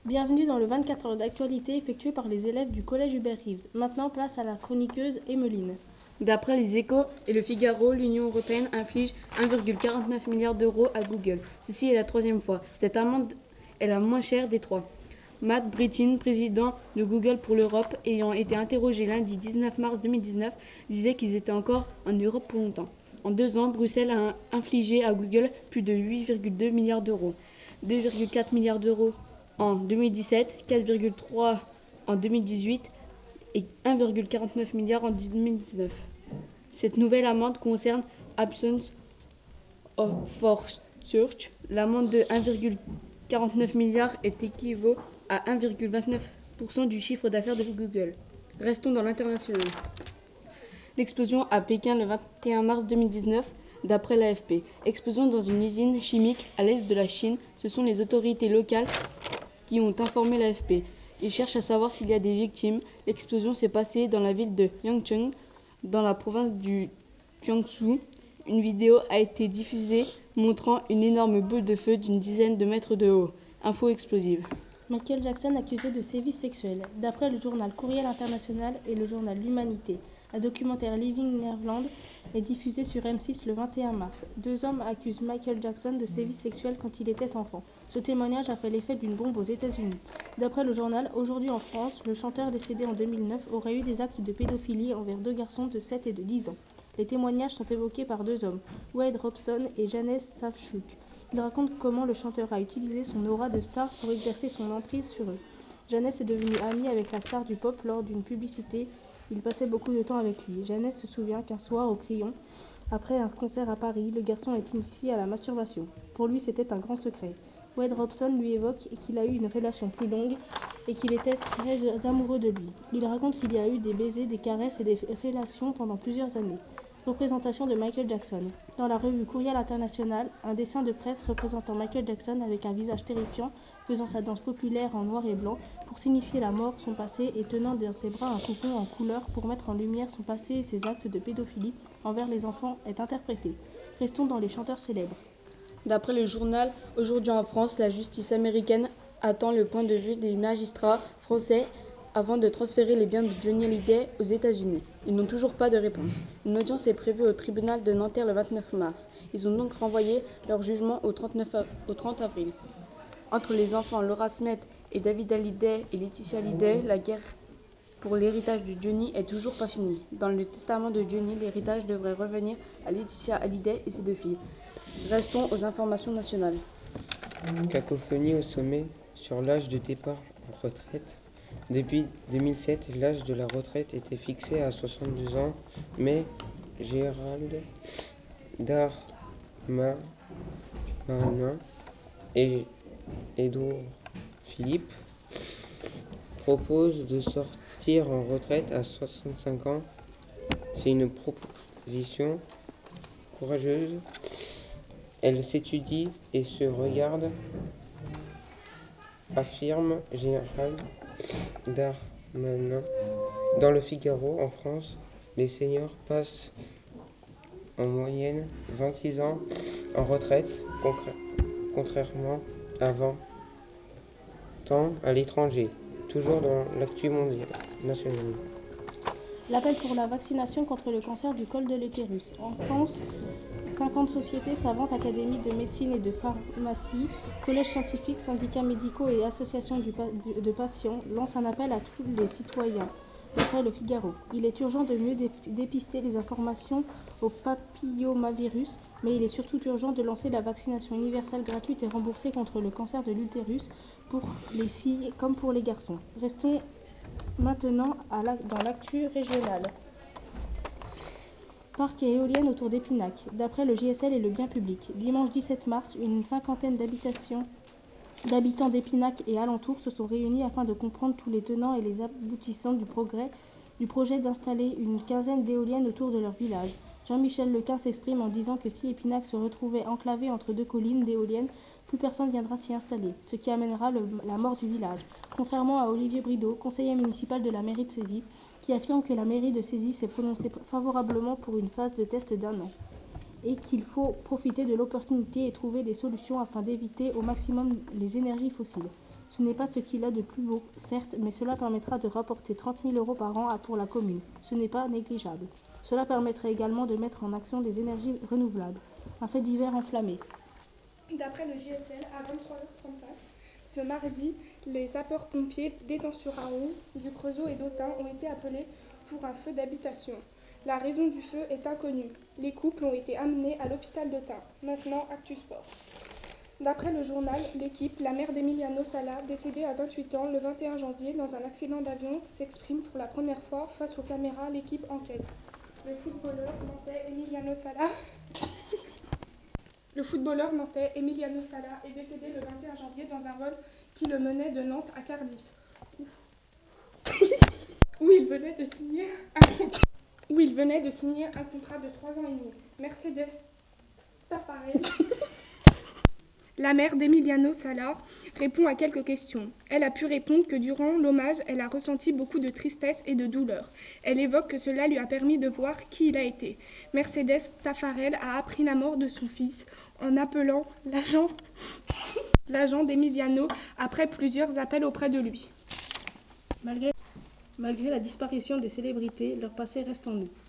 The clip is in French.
Bienvenue dans le 24 heures d'actualité effectué par les élèves du collège Hubert Reeves. Maintenant, place à la chroniqueuse Emmeline. D'après les Échos et le Figaro, l'Union européenne inflige 1,49 milliard d'euros à Google. Ceci est la troisième fois. Cette amende est la moins chère des trois. Matt Brittin, président de Google pour l'Europe, ayant été interrogé lundi 19 mars 2019, disait qu'ils étaient encore en Europe pour longtemps. En 2 ans, Bruxelles a infligé à Google plus de 8,2 milliards d'euros. 2,4 milliards d'euros en 2017, 4,3 en 2018 et 1,49 milliard en 2019. Cette nouvelle amende concerne Absence for Search. L'amende de 1,49 milliard est équivaut à 1,29% du chiffre d'affaires de Google. Restons dans l'international. L'explosion à Pékin le 21 mars 2019, d'après l'AFP. Explosion dans une usine chimique à l'est de la Chine. Ce sont les autorités locales qui ont informé l'AFP. Ils cherchent à savoir s'il y a des victimes. L'explosion s'est passée dans la ville de Yangcheng, dans la province du Jiangsu. Une vidéo a été diffusée montrant une énorme boule de feu d'une dizaine de mètres de haut. Info explosive. Michael Jackson accusé de sévices sexuels. D'après le journal Courriel International et le journal L'Humanité, un documentaire Living Neverland est diffusé sur M6 le 21 mars. 2 hommes accusent Michael Jackson de sévices sexuels quand il était enfant. Ce témoignage a fait l'effet d'une bombe aux États-Unis. D'après le journal Aujourd'hui en France, le chanteur décédé en 2009 aurait eu des actes de pédophilie envers 2 garçons de 7 et de 10 ans. Les témoignages sont évoqués par 2 hommes, Wade Robson et Janes Savchuk. Ils racontent comment le chanteur a utilisé son aura de star pour exercer son emprise sur eux. Janes est devenu ami avec la star du pop lors d'une publicité. Il passait beaucoup de temps avec lui. Janes se souvient qu'un soir, au Crillon, après un concert à Paris, le garçon est initié à la masturbation. Pour lui, c'était un grand secret. Wade Robson lui évoque qu'il a eu une relation plus longue et qu'il était très amoureux de lui. Il raconte qu'il y a eu des baisers, des caresses et des fellations pendant plusieurs années. Représentation de Michael Jackson. Dans la revue Courriel International, un dessin de presse représentant Michael Jackson avec un visage terrifiant, faisant sa danse populaire en noir et blanc pour signifier la mort, son passé, et tenant dans ses bras un coupon en couleur pour mettre en lumière son passé et ses actes de pédophilie envers les enfants est interprété. Restons dans les chanteurs célèbres. D'après le journal Aujourd'hui en France, la justice américaine attend le point de vue des magistrats français avant de transférer les biens de Johnny Hallyday aux États-Unis. Ils n'ont toujours pas de réponse. Une audience est prévue au tribunal de Nanterre le 29 mars. Ils ont donc renvoyé leur jugement au 30 avril. Entre les enfants Laura Smet et David Hallyday et Laetitia Hallyday, la guerre pour l'héritage de Johnny est toujours pas finie. Dans le testament de Johnny, l'héritage devrait revenir à Laetitia Hallyday et ses 2 filles. Restons aux informations nationales. Cacophonie au sommet sur l'âge de départ en retraite. Depuis 2007, l'âge de la retraite était fixé à 62 ans, mais Gérald Darmanin et Édouard Philippe proposent de sortir en retraite à 65 ans. C'est une proposition courageuse. Elle s'étudie et se regarde, affirme Gérald Darmanin. Dans le Figaro, en France, les seniors passent en moyenne 26 ans en retraite, contrairement à 20 ans à l'étranger. Toujours dans l'actu mondiale nationale. L'appel pour la vaccination contre le cancer du col de l'utérus. En France, 50 sociétés savantes, académies de médecine et de pharmacie, collèges scientifiques, syndicats médicaux et associations de patients lancent un appel à tous les citoyens. D'après le Figaro, il est urgent de mieux dépister les informations au papillomavirus, mais il est surtout urgent de lancer la vaccination universelle gratuite et remboursée contre le cancer de l'utérus pour les filles comme pour les garçons. Restons maintenant dans l'actu régionale. Parc et éolienne autour d'Épinac. D'après le JSL et le Bien Public, dimanche 17 mars, une cinquantaine d'habitants d'Épinac et alentours se sont réunis afin de comprendre tous les tenants et les aboutissants du projet d'installer une quinzaine d'éoliennes autour de leur village. Jean-Michel Lequin s'exprime en disant que si Épinac se retrouvait enclavé entre 2 collines d'éoliennes, plus personne viendra s'y installer, ce qui amènera la mort du village. Contrairement à Olivier Brideau, conseiller municipal de la mairie de Cézy, qui affirme que la mairie de Cézy s'est prononcée favorablement pour une phase de test d'1 an et qu'il faut profiter de l'opportunité et trouver des solutions afin d'éviter au maximum les énergies fossiles. Ce n'est pas ce qu'il a de plus beau, certes, mais cela permettra de rapporter 30 000 € par an pour la commune. Ce n'est pas négligeable. Cela permettrait également de mettre en action des énergies renouvelables. Un fait divers enflammé. D'après le JSL, à 23h35, ce mardi, les sapeurs-pompiers d'Étang-sur-Arroux, du Creusot et d'Autun ont été appelés pour un feu d'habitation. La raison du feu est inconnue. Les couples ont été amenés à l'hôpital d'Autun. Maintenant, Actu Sport. D'après le journal L'Équipe, la mère d'Emiliano Sala, décédée à 28 ans le 21 janvier dans un accident d'avion, s'exprime pour la première fois face aux caméras. L'Équipe enquête. Le footballeur nantais Emiliano Sala est décédé le 21 janvier dans un vol qui le menait de Nantes à Cardiff, où il venait de signer un contrat de 3 ans et demi. Mercedes Tafarel, la mère d'Emiliano Sala, répond à quelques questions. Elle a pu répondre que durant l'hommage, elle a ressenti beaucoup de tristesse et de douleur. Elle évoque que cela lui a permis de voir qui il a été. Mercedes Tafarel a appris la mort de son fils en appelant l'agent d'Emiliano après plusieurs appels auprès de lui. Malgré la disparition des célébrités, leur passé reste en nous.